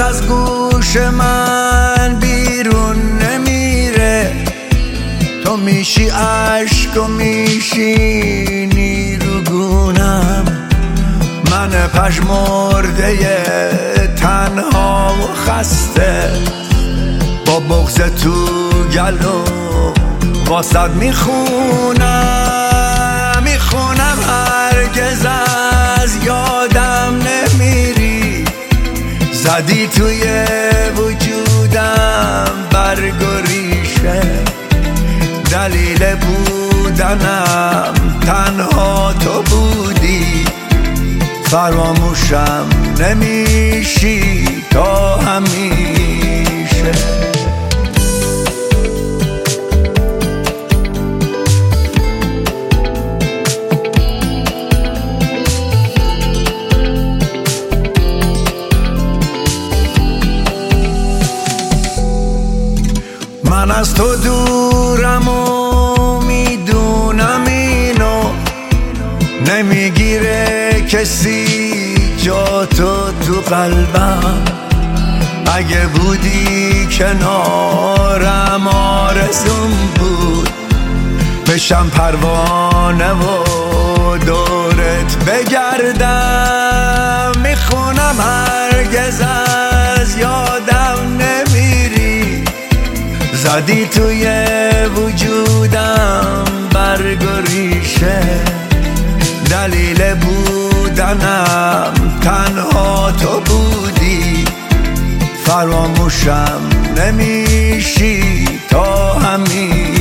از گوش من بیرون نمیره. تو میشی عشق و میشی نیروگونم، من پژمرده تنها و خسته، با بغض تو گلو واسد میخونم هرگز از یادم نمیری. زدی توی وجودم برگ و ریشه، دلیل بودنم تنها تو بودی. فراموشم نمیشی تا همیشه. من از تو دورم و میدونم اینو، نمیگیره کسی جا تو قلبم. اگه بودی کنارم آرزوم بود بشم پروانه و دورت بگردم. میخونم هرگز از یادم نمیری. زدی توی وجودم برگ و ریشه، دلیل بودنم تنها تو بودی. فراموشم نمیشی تا همیشه.